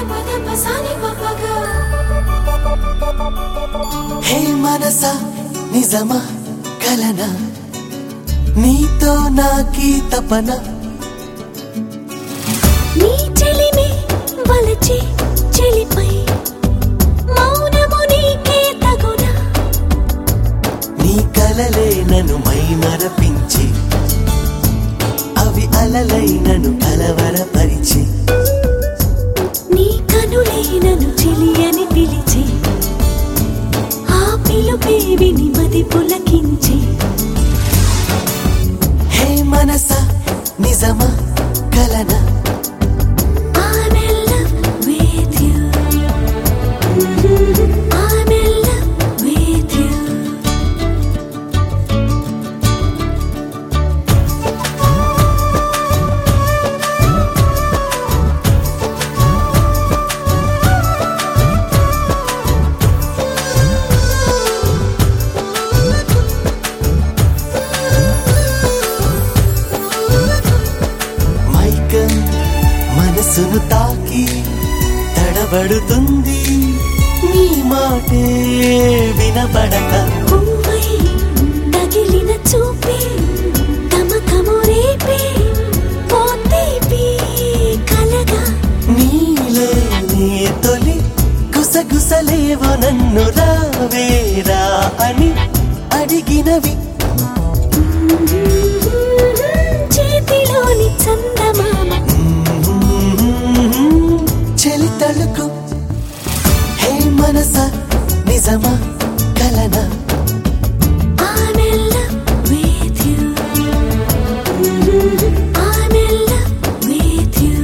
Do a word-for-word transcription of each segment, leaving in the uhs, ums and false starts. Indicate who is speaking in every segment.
Speaker 1: హే మనసా నిజమా కలనా నీతో నాకీ తపన
Speaker 2: నీ చెలిమే వలచి చెలిపై మౌనము నీకే తగునా
Speaker 1: నీ కలలే నన్ను మైమరపించి అవి అలలై నన్ను కలవరపరిచి
Speaker 2: నీ కనులే నన్ను చెలియని పిలిచి ఆ పిలుపే విని మది పులకించి
Speaker 1: హే మనసా నిజమా కలనా
Speaker 2: I'm in love with you. I'm in love with you.
Speaker 1: మైకం మనసును తాకి తడబడుతుంది నీ మాటే వినబడక
Speaker 2: పువ్వై తగిలిన చూపే తమకము రేపే పోతేపి కలగా
Speaker 1: నీలో నీ తొలి గుసగుసలేవో నన్ను రావేరా అని అడిగినవి
Speaker 2: చేతిలోని చందమామ
Speaker 1: చెలి తళుకు హే మనసా నిజమా కలనా
Speaker 2: I'm in love with you. I'm in love with you.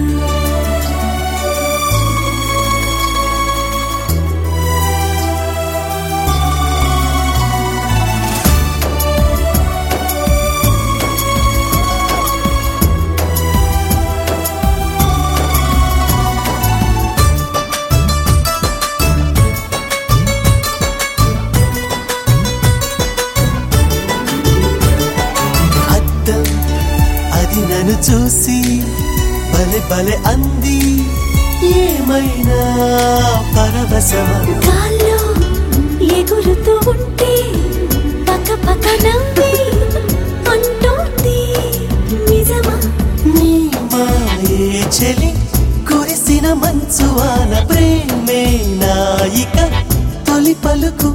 Speaker 1: అద్దం అది నన్ను చూసి బలె బలె అంది ఏమైనా పరవశమా
Speaker 2: గాల్లో ఎగురుతూ ఉంటే పక్క పక్క నవ్వి అంటోంది నిజమా
Speaker 1: నీ మాయే చెలి కురిసిన మంచువాన ప్రేమే నాయిక తొలి పలుకు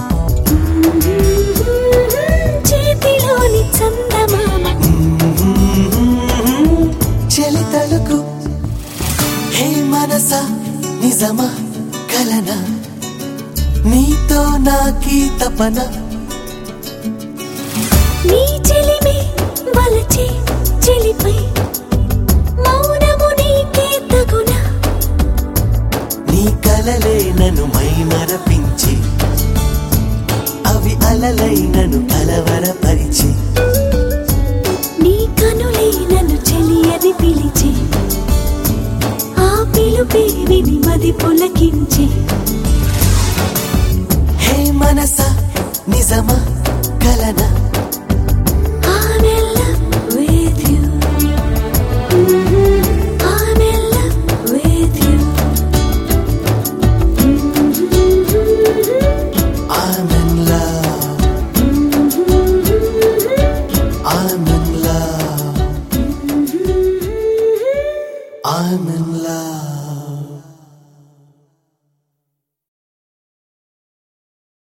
Speaker 2: చేతిలోని చందమామ
Speaker 1: చెలి తలుకు హే మనసా నిజమా కలనా నీతో నాకీ తపన
Speaker 2: నీ చెలిమే వలచి చెలిపై మౌనము నీకే తగునా
Speaker 1: నీ కలలే నన్ను మైమరపించి అవి అలలై నన్ను కలవరపరిచి
Speaker 2: నీ కనులే నన్ను చెలియని పిలిచి ఆ పిలుపే విని మది పులకించి
Speaker 1: హే మనసా నిజమా కలనా
Speaker 2: I'm in love with you. I'm in love with you.
Speaker 1: I'm in love I'm in love I'm in love